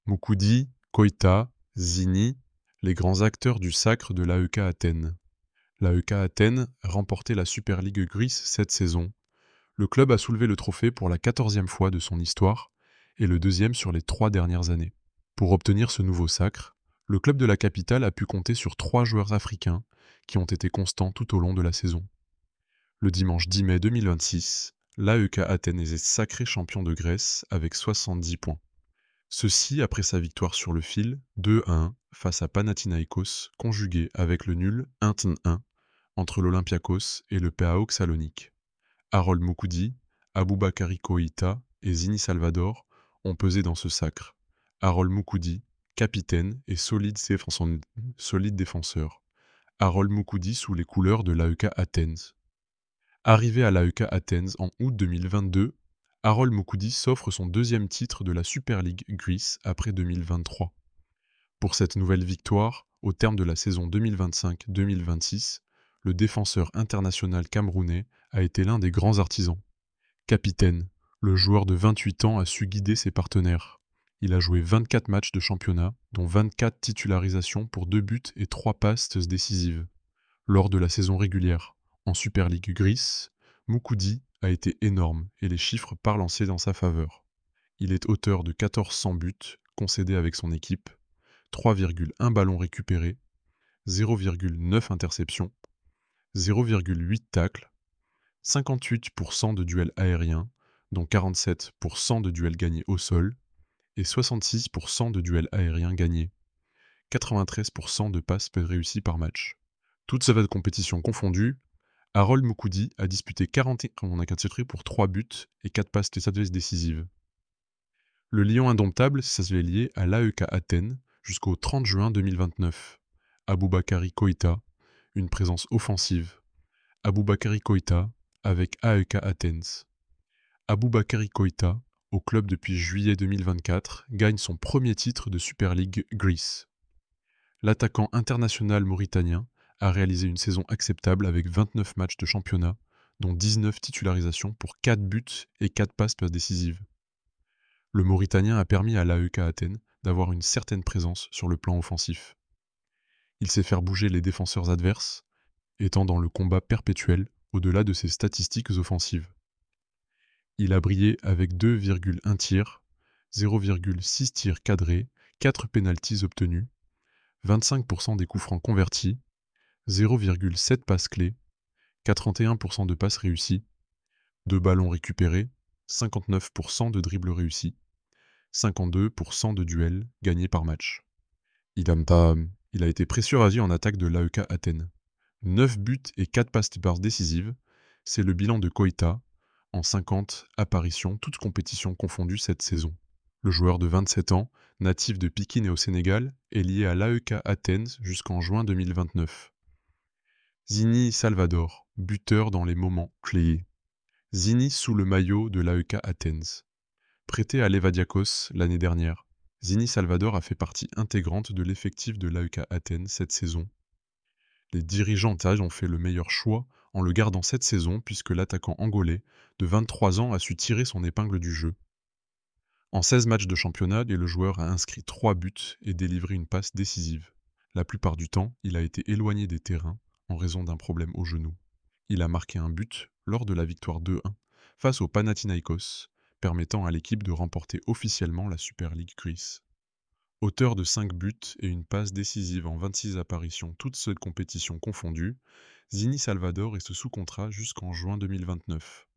Moukoudi, Koïta, Zini, les grands acteurs du sacre de l'AEK Athènes. L'AEK Athènes remportait la Super League Greece cette saison. Le club a soulevé le trophée pour la 14e fois de son histoire et le deuxième sur les 3 dernières années. Pour obtenir ce nouveau sacre, le club de la capitale a pu compter sur 3 joueurs africains qui ont été constants tout au long de la saison. Le dimanche 10 mai 2026, l'AEK Athènes est sacré champion de Grèce avec 70 points. Ceci après sa victoire sur le fil 2-1 face à Panathinaïkos, conjugué avec le nul 1-1 entre l'Olympiakos et le PAOK Salonique. Harold Moukoudi, Aboubakari Koïta et Zini Salvador ont pesé dans ce sacre. Harold Moukoudi, capitaine et solide défenseur. Harold Moukoudi sous les couleurs de l'AEK Athens. Arrivé à l'AEK Athens en août 2022, Harold Moukoudi s'offre son deuxième titre de la Super League Greece après 2023. Pour cette nouvelle victoire, au terme de la saison 2025-2026, le défenseur international camerounais a été l'un des grands artisans. Capitaine, le joueur de 28 ans a su guider ses partenaires. Il a joué 24 matchs de championnat, dont 24 titularisations pour 2 buts et 3 passes décisives. Lors de la saison régulière, en Super League Greece, Moukoudi a été énorme et les chiffres parlent en sa faveur. Il est auteur de 1400 buts concédés avec son équipe, 3,1 ballons récupérés, 0,9 interceptions, 0,8 tacles, 58% de duels aériens, dont 47% de duels gagnés au sol, et 66% de duels aériens gagnés, 93% de passes réussies par match. Toutes ces compétitions confondues, Harold Moukoudi a disputé 41 titres pour 3 buts et 4 passes décisives. Le lion indomptable s'est lié à l'AEK Athènes jusqu'au 30 juin 2029. Aboubakari Koïta, une présence offensive. Aboubakari Koïta avec AEK Athens. Aboubakari Koïta, au club depuis juillet 2024, gagne son premier titre de Super League Greece. L'attaquant international mauritanien a réalisé une saison acceptable avec 29 matchs de championnat, dont 19 titularisations pour 4 buts et 4 passes décisives. Le Mauritanien a permis à l'AEK Athènes d'avoir une certaine présence sur le plan offensif. Il sait faire bouger les défenseurs adverses, étant dans le combat perpétuel au-delà de ses statistiques offensives. Il a brillé avec 2,1 tirs, 0,6 tirs cadrés, 4 pénaltys obtenus, 25% des coups francs convertis, 0,7 passes clés, 41% de passes réussies, 2 ballons récupérés, 59% de dribbles réussis, 52% de duels gagnés par match. Il a été pressurisé en attaque de l'AEK Athènes. 9 buts et 4 passes décisives, c'est le bilan de Koïta en 50 apparitions, toutes compétitions confondues cette saison. Le joueur de 27 ans, natif de Pikine et au Sénégal, est lié à l'AEK Athens jusqu'en juin 2029. Zini Salvador, buteur dans les moments clés. Zini sous le maillot de l'AEK Athens. Prêté à Levadiakos l'année dernière, Zini Salvador a fait partie intégrante de l'effectif de l'AEK Athens cette saison. Les dirigeants ont fait le meilleur choix en le gardant cette saison puisque l'attaquant angolais de 23 ans a su tirer son épingle du jeu. En 16 matchs de championnat, le joueur a inscrit 3 buts et délivré une passe décisive. La plupart du temps, il a été éloigné des terrains en raison d'un problème au genou. Il a marqué un but lors de la victoire 2-1 face au Panathinaïkos, permettant à l'équipe de remporter officiellement la Super League Greece. Auteur de 5 buts et une passe décisive en 26 apparitions, toutes ces compétitions confondues, Zini Salvador est sous contrat jusqu'en juin 2029.